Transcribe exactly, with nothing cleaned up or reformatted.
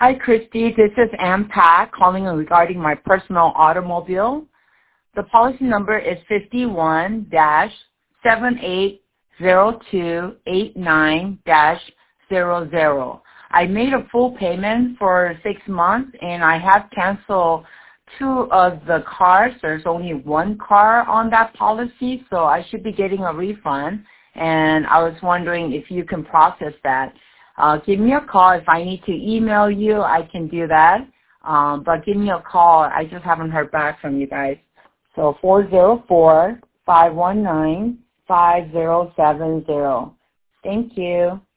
Hi, Christy. This is Ann Pack calling regarding my personal automobile. The policy number is fifty-one dash seven eight zero two eight nine dash zero zero. I made a full payment for six months, and I have canceled two of the cars. There's only one car on that policy, so I should be getting a refund, and I was wondering if you can process that. Uh, give me a call. If I need to email you, I can do that, um, but give me a call. I just haven't heard back from you guys. So four zero four, five one nine, five zero seven zero. Thank you.